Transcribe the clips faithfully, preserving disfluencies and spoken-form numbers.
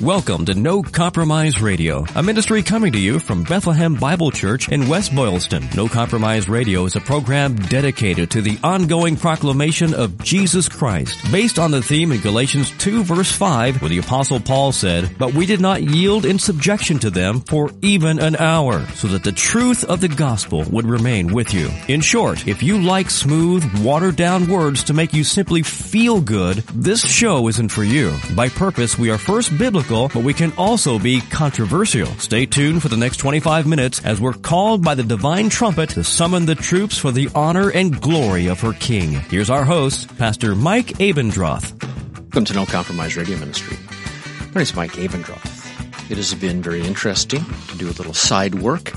Welcome to No Compromise Radio, a ministry coming to you from Bethlehem Bible Church in West Boylston. No Compromise Radio is a program dedicated to the ongoing proclamation of Jesus Christ, based on the theme in Galatians two verse five, where the Apostle Paul said, "But we did not yield in subjection to them for even an hour, so that the truth of the gospel would remain with you." In short, if you like smooth, watered-down words to make you simply feel good, this show isn't for you. By purpose, we are first biblical, but we can also be controversial. Stay tuned for the next twenty-five minutes as we're called by the divine trumpet to summon the troops for the honor and glory of her King. Here's our host, Pastor Mike Abendroth. Welcome to No Compromise Radio Ministry. My name is Mike Abendroth. It has been very interesting to do a little side work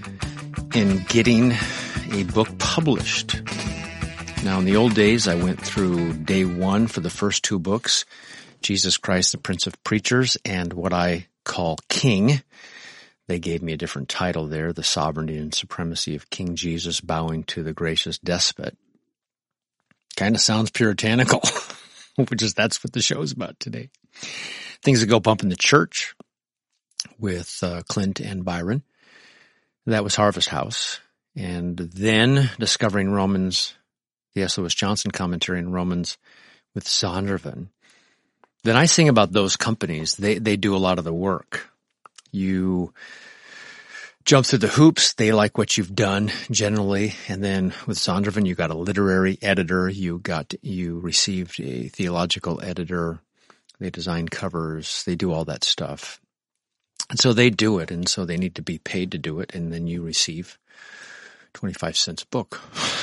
in getting a book published. Now, in the old days, I went through day one for the first two books, Jesus Christ, the Prince of Preachers, and what I call King. They gave me a different title there, The Sovereignty and Supremacy of King Jesus Bowing to the Gracious Despot. Kind of sounds puritanical, which is, that's what the show's about today. Things that go bump in the church with uh, Clint and Byron. That was Harvest House. And then discovering Romans, the S. Lewis Johnson commentary in Romans with Zondervan. Then I sing about those companies. They they do a lot of the work. You jump through the hoops. They like what you've done generally. And then with Zondervan, you got a literary editor. You got you received a theological editor. They design covers. They do all that stuff. And so they do it. And so they need to be paid to do it. And then you receive twenty-five cents a book.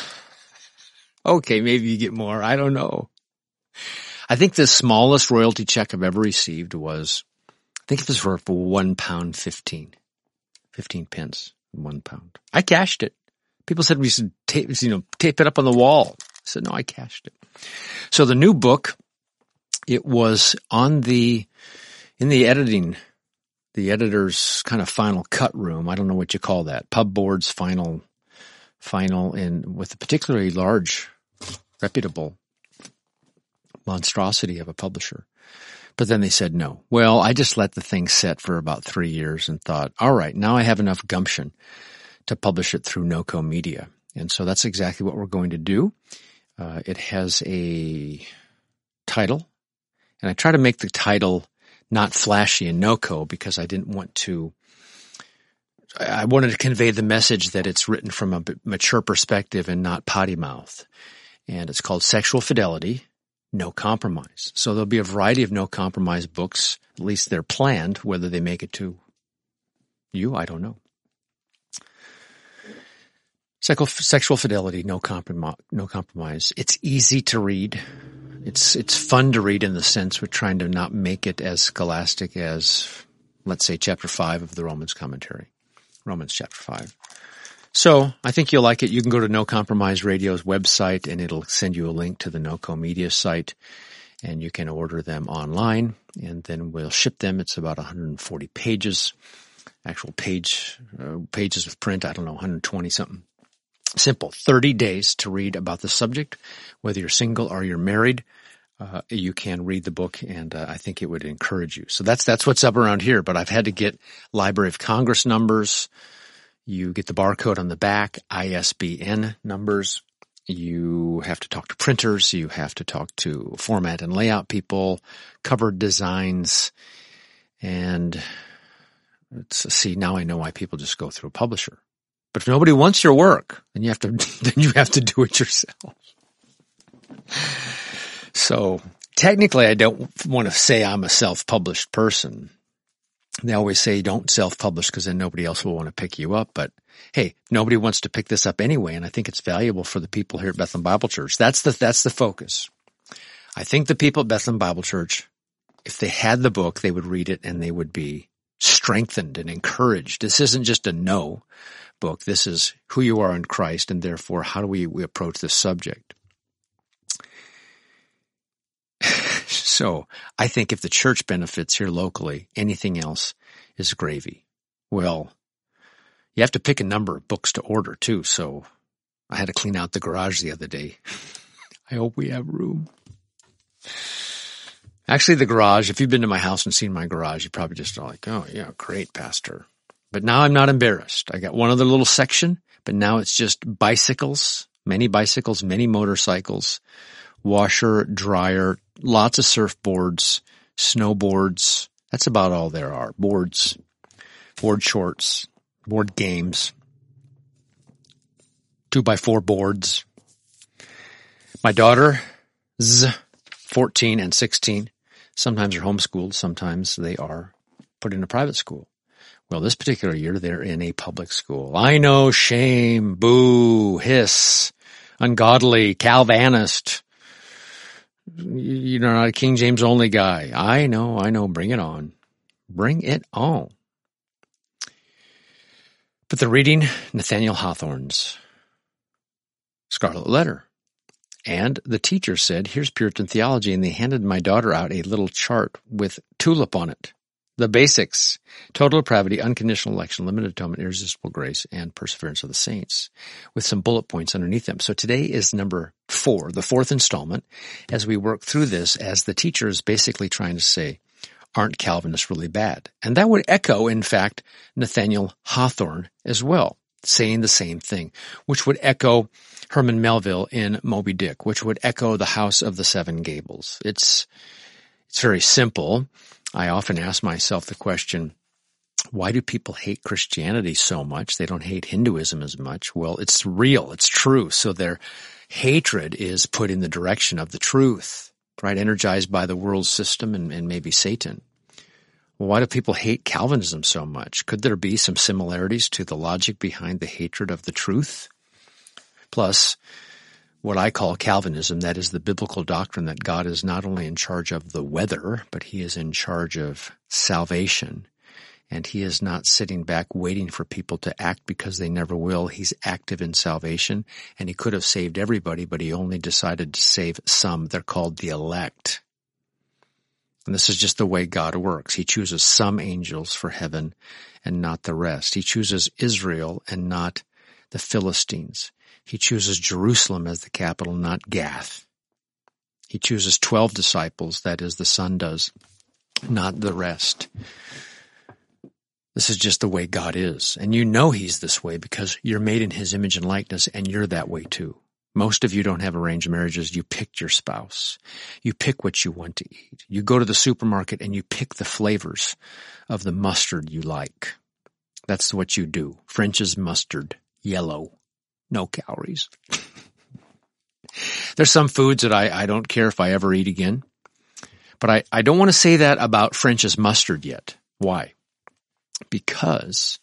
Okay, maybe you get more. I don't know. I think the smallest royalty check I've ever received was, I think it was for, for one pound fifteen, fifteen pence, one pound. I cashed it. People said we should tape, you know, tape it up on the wall. I said, no, I cashed it. So the new book, it was on the, in the editing, the editor's kind of final cut room. I don't know what you call that. Pub board's final, final in, with a particularly large, reputable monstrosity of a publisher. But then they said no. Well, I just let the thing set for about three years and thought, all right, now I have enough gumption to publish it through NoCo Media. And so that's exactly what we're going to do. Uh, it has a title, and I try to make the title not flashy in NoCo because I didn't want to, I wanted to convey the message that it's written from a mature perspective and not potty mouth. And it's called Sexual Fidelity, No Compromise. So there'll be a variety of no compromise books. At least they're planned. Whether they make it to you, I don't know. Sexual Fidelity, No Compromise. No compromise. It's easy to read. It's it's fun to read in the sense we're trying to not make it as scholastic as, let's say, chapter five of the Romans commentary. Romans chapter five. So I think you'll like it. You can go to No Compromise Radio's website and it'll send you a link to the NoCo Media site and you can order them online and then we'll ship them. It's about one hundred forty pages, actual page, uh, pages of print. I don't know, one hundred twenty something. Simple. thirty days to read about the subject. Whether you're single or you're married, uh, you can read the book and uh, I think it would encourage you. So that's, that's what's up around here, but I've had to get Library of Congress numbers. You get the barcode on the back, I S B N numbers. You have to talk to printers. You have to talk to format and layout people, cover designs. And let's see, now I know why people just go through a publisher. But if nobody wants your work, then you have to, then you have to do it yourself. So technically I don't want to say I'm a self-published person. They always say don't self-publish because then nobody else will want to pick you up. But hey, nobody wants to pick this up anyway, and I think it's valuable for the people here at Bethlehem Bible Church. That's the that's the focus. I think the people at Bethlehem Bible Church, if they had the book, they would read it and they would be strengthened and encouraged. This isn't just a no book. This is who you are in Christ, and therefore how do we, we approach this subject. So I think if the church benefits here locally, anything else is gravy. Well, you have to pick a number of books to order too. So I had to clean out the garage the other day. I hope we have room. Actually, the garage, if you've been to my house and seen my garage, you probably just are like, oh, yeah, great, Pastor. But now I'm not embarrassed. I got one other little section, but now it's just bicycles, many bicycles, many motorcycles, washer, dryer, lots of surfboards, snowboards. That's about all there are. Boards, board shorts, board games, two by four boards. My daughter's fourteen and sixteen. Sometimes they're homeschooled. Sometimes they are put in a private school. Well, this particular year, they're in a public school. I know, shame, boo, hiss, ungodly, Calvinist. You're not a King James only guy. I know, I know. Bring it on. Bring it on. But they're reading Nathaniel Hawthorne's Scarlet Letter. And the teacher said, here's Puritan theology, and they handed my daughter out a little chart with tulip on it. The basics: total depravity, unconditional election, limited atonement, irresistible grace, and perseverance of the saints, with some bullet points underneath them. So today is number four, the fourth installment, as we work through this, as the teacher is basically trying to say, aren't Calvinists really bad? And that would echo, in fact, Nathaniel Hawthorne as well, saying the same thing, which would echo Herman Melville in Moby Dick, which would echo the House of the Seven Gables. It's, it's very simple. I often ask myself the question, why do people hate Christianity so much? They don't hate Hinduism as much. Well, it's real. It's true. So their hatred is put in the direction of the truth, right? Energized by the world system and, and maybe Satan. Well, why do people hate Calvinism so much? Could there be some similarities to the logic behind the hatred of the truth? Plus, what I call Calvinism, that is the biblical doctrine that God is not only in charge of the weather, but he is in charge of salvation. And he is not sitting back waiting for people to act because they never will. He's active in salvation, and he could have saved everybody, but he only decided to save some. They're called the elect. And this is just the way God works. He chooses some angels for heaven and not the rest. He chooses Israel and not the Philistines. He chooses Jerusalem as the capital, not Gath. He chooses twelve disciples, that is, the Son does, not the rest. This is just the way God is. And you know he's this way because you're made in his image and likeness, and you're that way too. Most of you don't have arranged marriages. You picked your spouse. You pick what you want to eat. You go to the supermarket and you pick the flavors of the mustard you like. That's what you do. French's mustard, yellow. No calories. There's some foods that I, I don't care if I ever eat again. But I, I don't want to say that about French's mustard yet. Why? Because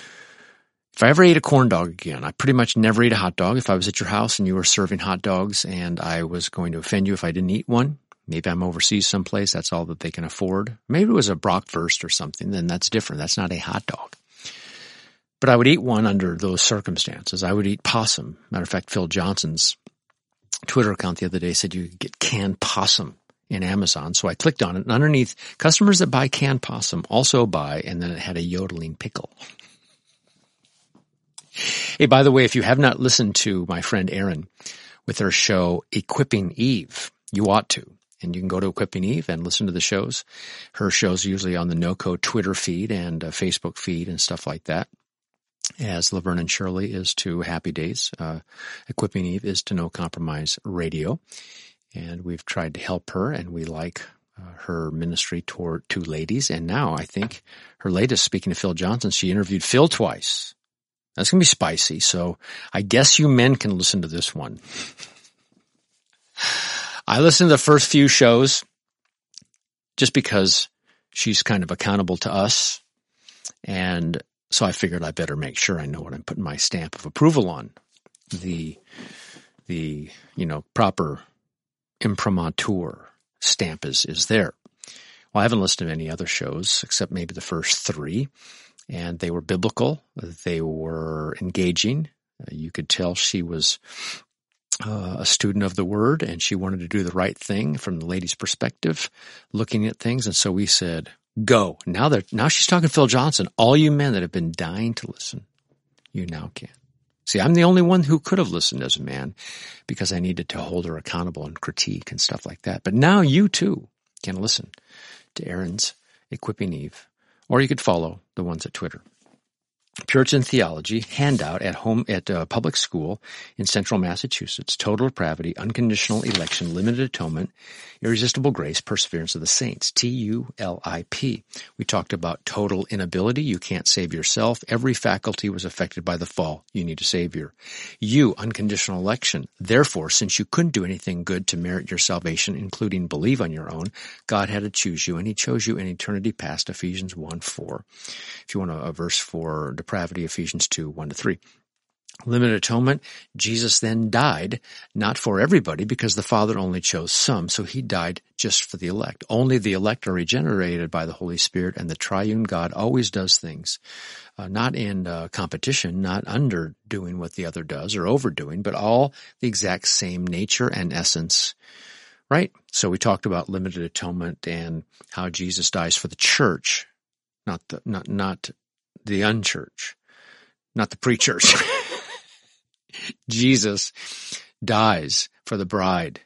if I ever ate a corn dog again, I pretty much never eat a hot dog. If I was at your house and you were serving hot dogs and I was going to offend you if I didn't eat one, maybe I'm overseas someplace, that's all that they can afford. Maybe it was a Bratwurst or something, then that's different. That's not a hot dog. But I would eat one under those circumstances. I would eat possum. Matter of fact, Phil Johnson's Twitter account the other day said you could get canned possum in Amazon. So I clicked on it, and underneath, customers that buy canned possum also buy, and then it had a yodeling pickle. Hey, by the way, if you have not listened to my friend Erin with her show Equipping Eve, you ought to. And you can go to Equipping Eve and listen to the shows. Her show's usually on the NoCo Twitter feed and uh, Facebook feed and stuff like that. As Laverne and Shirley is to Happy Days, uh, Equipping Eve is to No Compromise Radio. And we've tried to help her, and we like uh, her ministry toward two ladies. And now I think her latest, speaking of Phil Johnson, she interviewed Phil twice. That's going to be spicy. So I guess you men can listen to this one. I listened to the first few shows just because she's kind of accountable to us. And so I figured I better make sure I know what I'm putting my stamp of approval on. The, the, you know, proper imprimatur stamp is, is there. Well, I haven't listened to any other shows except maybe the first three, and they were biblical. They were engaging. Uh, you could tell she was uh, a student of the Word, and she wanted to do the right thing from the lady's perspective, looking at things. And so we said, go. Now that now she's talking to Phil Johnson. All you men that have been dying to listen, you now can. See, I'm the only one who could have listened as a man because I needed to hold her accountable and critique and stuff like that. But now you too. You can listen to Aaron's Equipping Eve, or you could follow the ones at Twitter. Puritan Theology handout at home at uh, public school in central Massachusetts. Total depravity, unconditional election, limited atonement, irresistible grace, perseverance of the saints. T U L I P. We talked about total inability. You can't save yourself. Every faculty was affected by the fall. You need a savior. U, unconditional election. Therefore, since you couldn't do anything good to merit your salvation, including believe on your own, God had to choose you, and he chose you in eternity past. Ephesians one four. If you want a, a verse for depravity, Ephesians two one to three. Limited atonement, Jesus then died, not for everybody, because the Father only chose some, so he died just for the elect. Only the elect are regenerated by the Holy Spirit, and the triune God always does things, uh, not in uh, competition, not underdoing what the other does or overdoing, but all the exact same nature and essence, right? So we talked about limited atonement and how Jesus dies for the church, not the, not, not the unchurch, not the pre-church. Jesus dies for the bride,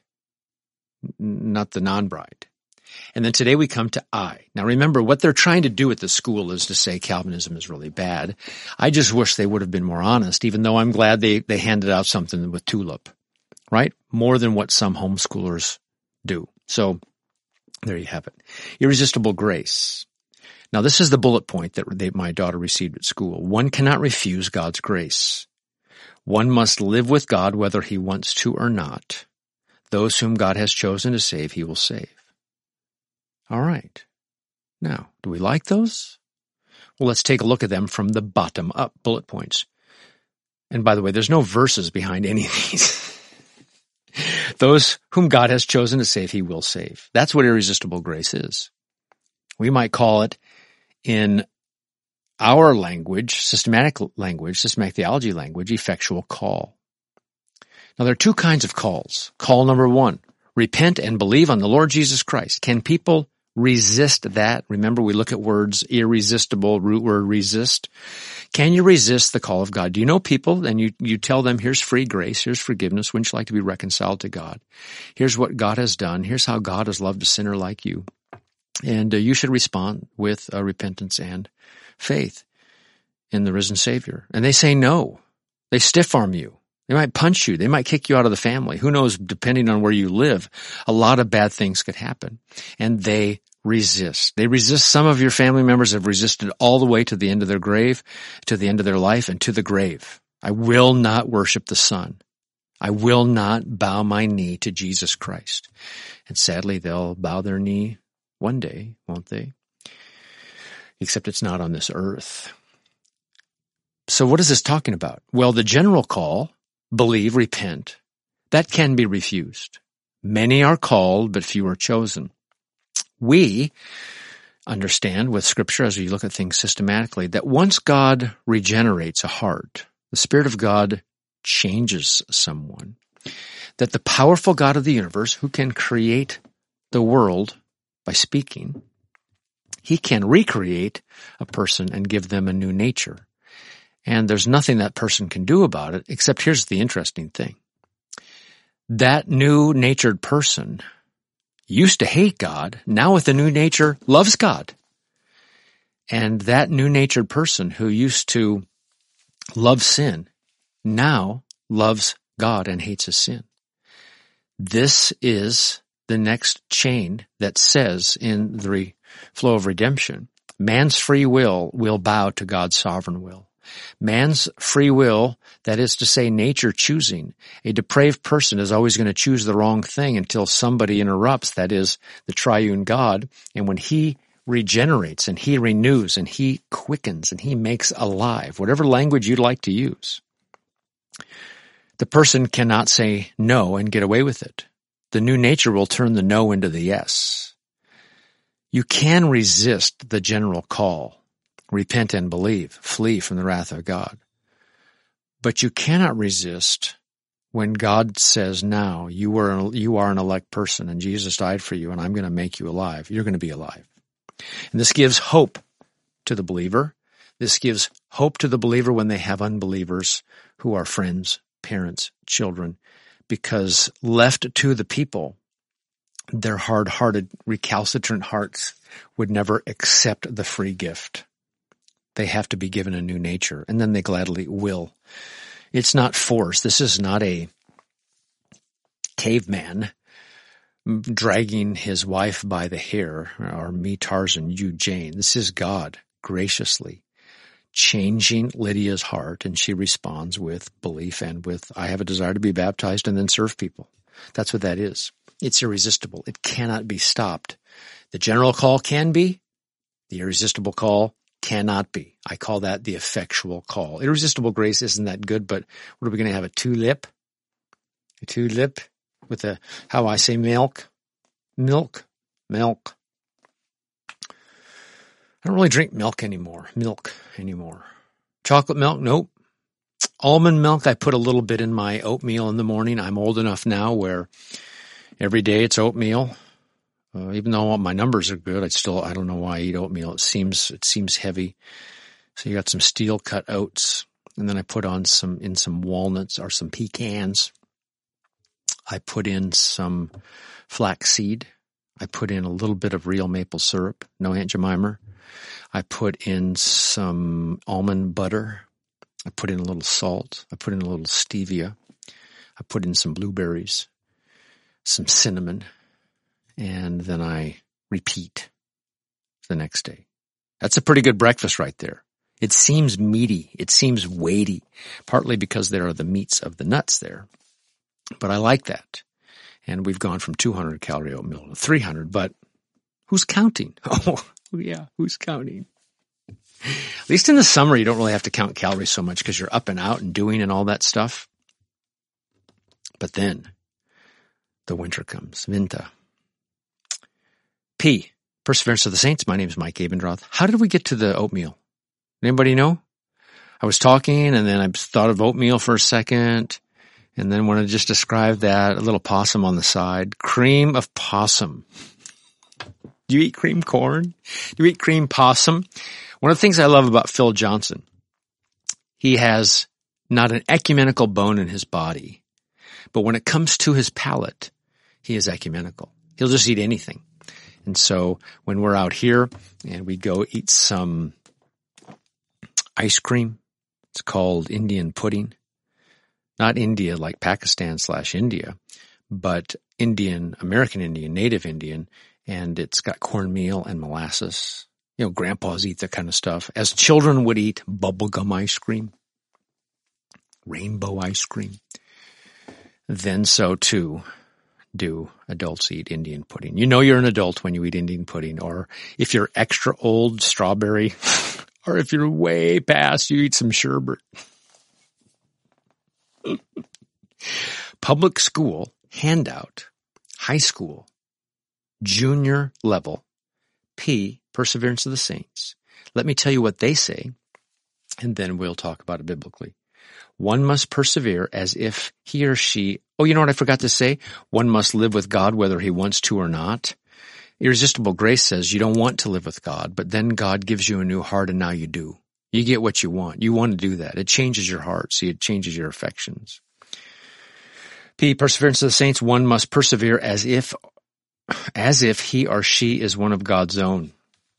not the non-bride. And then today we come to I. Now remember, what they're trying to do at the school is to say Calvinism is really bad. I just wish they would have been more honest, even though I'm glad they, they handed out something with tulip, right? More than what some homeschoolers do. So there you have it. Irresistible grace. Now this is the bullet point that they, my daughter received at school. One cannot refuse God's grace. One must live with God whether he wants to or not. Those whom God has chosen to save, he will save. All right. Now, do we like those? Well, let's take a look at them from the bottom up, bullet points. And by the way, there's no verses behind any of these. Those whom God has chosen to save, he will save. That's what irresistible grace is. We might call it, in our language, systematic language, systematic theology language, effectual call. Now, there are two kinds of calls. Call number one, repent and believe on the Lord Jesus Christ. Can people resist that? Remember, we look at words, irresistible, root word resist. Can you resist the call of God? Do you know people, and you, you tell them, here's free grace, here's forgiveness, wouldn't you like to be reconciled to God? Here's what God has done, here's how God has loved a sinner like you. And uh, you should respond with uh, repentance and faith in the risen Savior. And they say no. They stiff-arm you. They might punch you. They might kick you out of the family. Who knows, depending on where you live, a lot of bad things could happen. And they resist. They resist. Some of your family members have resisted all the way to the end of their grave, to the end of their life, and to the grave. I will not worship the Son. I will not bow my knee to Jesus Christ. And sadly, they'll bow their knee one day, won't they? Except it's not on this earth. So what is this talking about? Well, the general call, believe, repent, that can be refused. Many are called, but few are chosen. We understand with Scripture, as we look at things systematically, that once God regenerates a heart, the Spirit of God changes someone, that the powerful God of the universe, who can create the world by speaking, he can recreate a person and give them a new nature. And there's nothing that person can do about it, except here's the interesting thing. That new natured person used to hate God, now with the new nature loves God. And that new natured person who used to love sin, now loves God and hates his sin. This is the next chain that says in the flow of redemption, man's free will will bow to God's sovereign will. Man's free will, that is to say nature choosing. A depraved person is always going to choose the wrong thing until somebody interrupts, that is the triune God. And when he regenerates and he renews and he quickens and he makes alive, whatever language you'd like to use, the person cannot say no and get away with it. The new nature will turn the no into the yes. You can resist the general call. Repent and believe. Flee from the wrath of God. But you cannot resist when God says, now, you are, you are an elect person and Jesus died for you and I'm going to make you alive. You're going to be alive. And this gives hope to the believer. This gives hope to the believer when they have unbelievers who are friends, parents, children, because left to the people, their hard-hearted, recalcitrant hearts would never accept the free gift. They have to be given a new nature, and then they gladly will. It's not force. This is not a caveman dragging his wife by the hair, or me, Tarzan, you, Jane. This is God graciously changing Lydia's heart, and she responds with belief and with, I have a desire to be baptized and then serve people. That's what that is. It's irresistible. It cannot be stopped. The general call can be. The irresistible call cannot be. I call that the effectual call. Irresistible grace isn't that good, but what are we going to have, a two-lip? A two-lip with a, how I say milk? Milk. Milk. I don't really drink milk anymore. Milk anymore. Chocolate milk? Nope. Almond milk, I put a little bit in my oatmeal in the morning. I'm old enough now where every day it's oatmeal. Uh, even though my numbers are good, I still, I don't know why I eat oatmeal. It seems, it seems heavy. So you got some steel cut oats, and then I put on some, in some walnuts or some pecans. I put in some flaxseed. I put in a little bit of real maple syrup, no Aunt Jemima. I put in some almond butter. I put in a little salt. I put in a little stevia. I put in some blueberries, some cinnamon, and then I repeat the next day. That's a pretty good breakfast right there. It seems meaty. It seems weighty, partly because there are the meats of the nuts there. But I like that. And we've gone from two hundred calorie oatmeal to three hundred, but who's counting? Oh, yeah, who's counting? At least in the summer, you don't really have to count calories so much because you're up and out and doing and all that stuff. But then the winter comes. Winter. P, Perseverance of the Saints. My name is Mike Abendroth. How did we get to the oatmeal? Anybody know? I was talking and then I thought of oatmeal for a second. And then when I just described that, a little possum on the side. Cream of possum. Do you eat cream corn? Do you eat cream possum? One of the things I love about Phil Johnson, he has not an ecumenical bone in his body, but when it comes to his palate, he is ecumenical. He'll just eat anything. And so when we're out here and we go eat some ice cream, it's called Indian pudding. Not India like Pakistan slash India, but Indian, American Indian, native Indian, and it's got cornmeal and molasses. You know, grandpas eat that kind of stuff. As children would eat bubblegum ice cream, rainbow ice cream, then so too do adults eat Indian pudding. You know you're an adult when you eat Indian pudding, or if you're extra old, strawberry, or if you're way past, you eat some sherbet. Public school, handout, high school, junior level, P, Perseverance of the Saints. Let me tell you what they say, and then we'll talk about it biblically. One must persevere as if he or she, oh, you know what I forgot to say? One must live with God whether he wants to or not. Irresistible Grace says you don't want to live with God, but then God gives you a new heart and now you do. You get what you want. You want to do that. It changes your heart. See, it changes your affections. P, Perseverance of the Saints. One must persevere as if, as if he or she is one of God's own.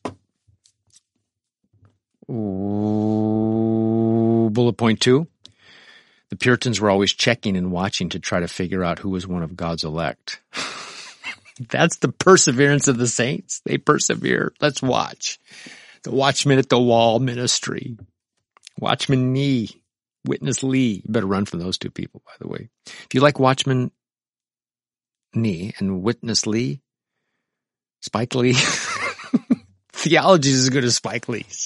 Ooh, bullet point two. The Puritans were always checking and watching to try to figure out who was one of God's elect. That's the perseverance of the saints. They persevere. Let's watch. The Watchman at the Wall ministry. Watchman Nee. Witness Lee. You better run from those two people, by the way. If you like Watchman Nee and Witness Lee, Spike Lee, theology is as good as Spike Lee's.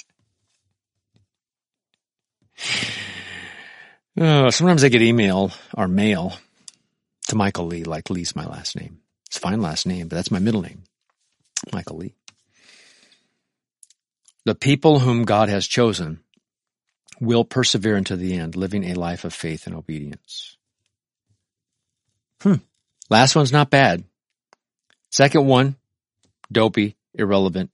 Oh, sometimes I get email or mail to Michael Lee, like Lee's my last name. It's a fine last name, but that's my middle name, Michael Lee. The people whom God has chosen will persevere unto the end, living a life of faith and obedience. Hmm. Last one's not bad. Second one, dopey, irrelevant.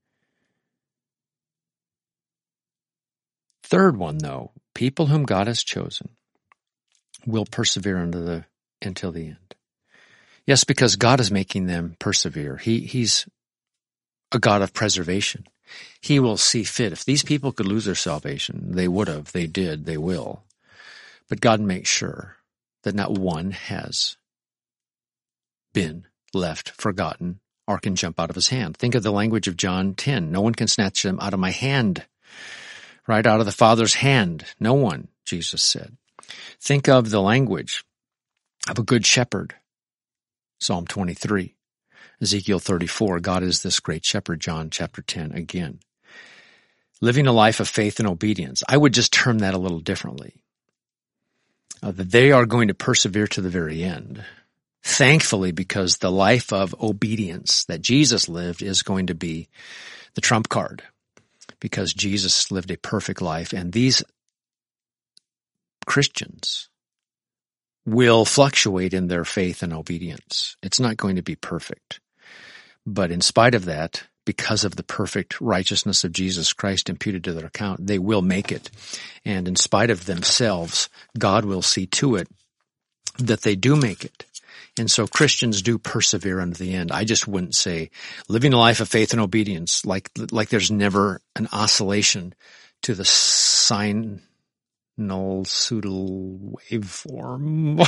Third one, though, people whom God has chosen will persevere unto the, until the end. Yes, because God is making them persevere. He, he's a God of preservation. He will see fit. If these people could lose their salvation, they would have, they did, they will. But God makes sure that not one has been left forgotten or can jump out of his hand. Think of the language of John ten. No one can snatch them out of my hand, right out of the Father's hand. No one, Jesus said. Think of the language of a good shepherd. Psalm twenty-three. Ezekiel thirty-four. God is this great shepherd. John chapter ten again. Living a life of faith and obedience. I would just term that a little differently. Uh, that they are going to persevere to the very end. Thankfully, because the life of obedience that Jesus lived is going to be the trump card. Because Jesus lived a perfect life, and these Christians will fluctuate in their faith and obedience. It's not going to be perfect. But in spite of that, because of the perfect righteousness of Jesus Christ imputed to their account, they will make it. And in spite of themselves, God will see to it that they do make it. And so Christians do persevere unto the end. I just wouldn't say living a life of faith and obedience like like there's never an oscillation to the sinusal waveform.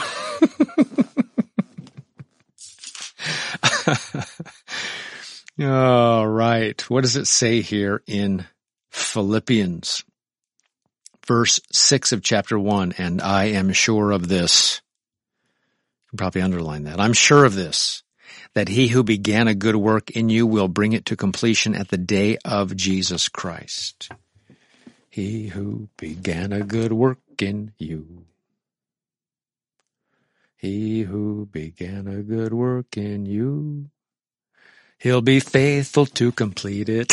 All right. What does it say here in Philippians? Verse six of chapter one, and I am sure of this. You can probably underline that. I'm sure of this, that he who began a good work in you will bring it to completion at the day of Jesus Christ. He who began a good work in you. He who began a good work in you. He'll be faithful to complete it.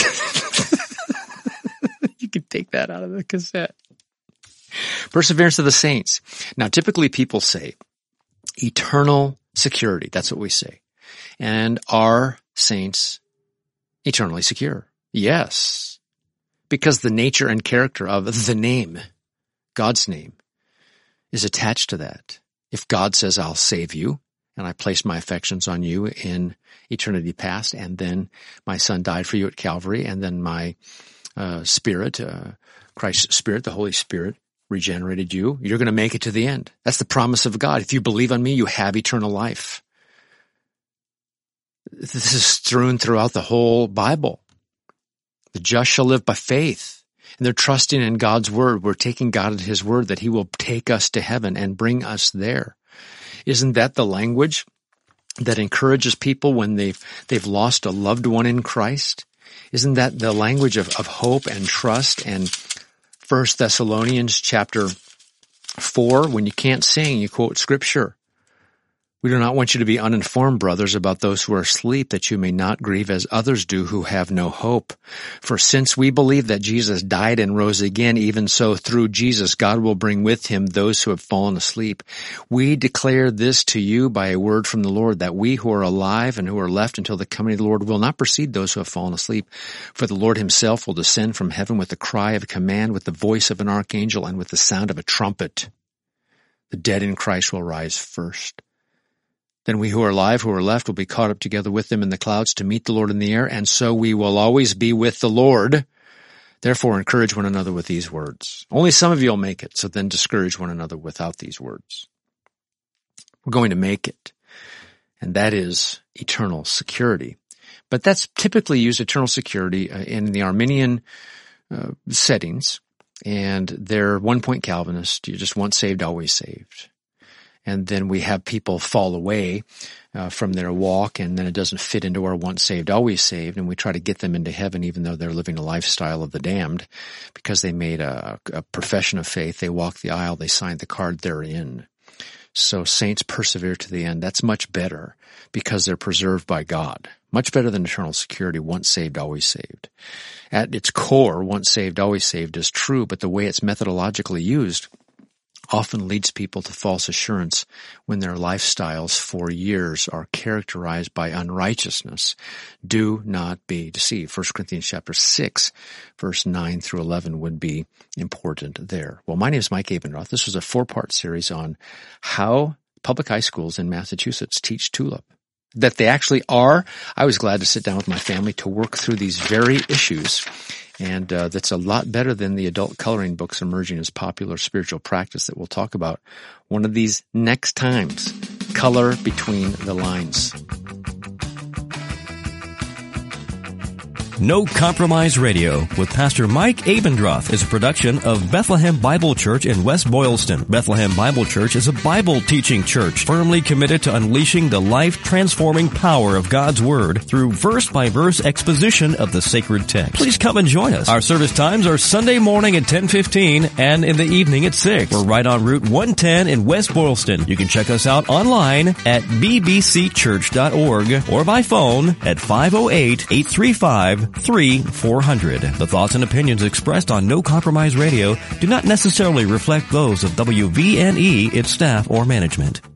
You can take that out of the cassette. Perseverance of the saints. Now, typically people say eternal security. That's what we say. And are saints eternally secure? Yes. Because the nature and character of the name, God's name, is attached to that. If God says, I'll save you, and I placed my affections on you in eternity past, and then my son died for you at Calvary, and then my uh, spirit, uh, Christ's Spirit, the Holy Spirit, regenerated you, you're going to make it to the end. That's the promise of God. If you believe on me, you have eternal life. This is strewn throughout the whole Bible. The just shall live by faith. And they're trusting in God's word. We're taking God at his word that he will take us to heaven and bring us there. Isn't that the language that encourages people when they've, they've lost a loved one in Christ? Isn't that the language of, of hope and trust? And First Thessalonians chapter four, when you can't sing, you quote scripture. We do not want you to be uninformed, brothers, about those who are asleep, that you may not grieve as others do who have no hope. For since we believe that Jesus died and rose again, even so through Jesus God will bring with him those who have fallen asleep. We declare this to you by a word from the Lord, that we who are alive and who are left until the coming of the Lord will not precede those who have fallen asleep. For the Lord himself will descend from heaven with the cry of a command, with the voice of an archangel, and with the sound of a trumpet. The dead in Christ will rise first. Then we who are alive, who are left, will be caught up together with them in the clouds to meet the Lord in the air, and so we will always be with the Lord. Therefore, encourage one another with these words. Only some of you will make it, so then discourage one another without these words. We're going to make it, and that is eternal security. But that's typically used, eternal security, uh, in the Arminian uh, settings, and they're one-point Calvinist. You just once saved, always saved. And then we have people fall away uh, from their walk, and then it doesn't fit into our once saved, always saved, and we try to get them into heaven even though they're living a lifestyle of the damned because they made a, a profession of faith, they walked the aisle, they signed the card, they're in. So saints persevere to the end. That's much better because they're preserved by God. Much better than eternal security, once saved, always saved. At its core, once saved, always saved is true, but the way it's methodologically used often leads people to false assurance when their lifestyles for years are characterized by unrighteousness. Do not be deceived. First Corinthians chapter six, verse nine through eleven would be important there. Well, my name is Mike Abendroth. This was a four-part series on how public high schools in Massachusetts teach TULIP. That they actually are. I was glad to sit down with my family to work through these very issues. And uh, that's a lot better than the adult coloring books emerging as popular spiritual practice that we'll talk about one of these next times. Color between the lines. No Compromise Radio with Pastor Mike Abendroth is a production of Bethlehem Bible Church in West Boylston. Bethlehem Bible Church is a Bible teaching church firmly committed to unleashing the life-transforming power of God's Word through verse-by-verse exposition of the sacred text. Please come and join us. Our service times are Sunday morning at ten fifteen and in the evening at six. We're right on Route one ten in West Boylston. You can check us out online at b b c church dot org or by phone at five oh eight, eight three five, three four hundred. The thoughts and opinions expressed on No Compromise Radio do not necessarily reflect those of W V N E, its staff, or management.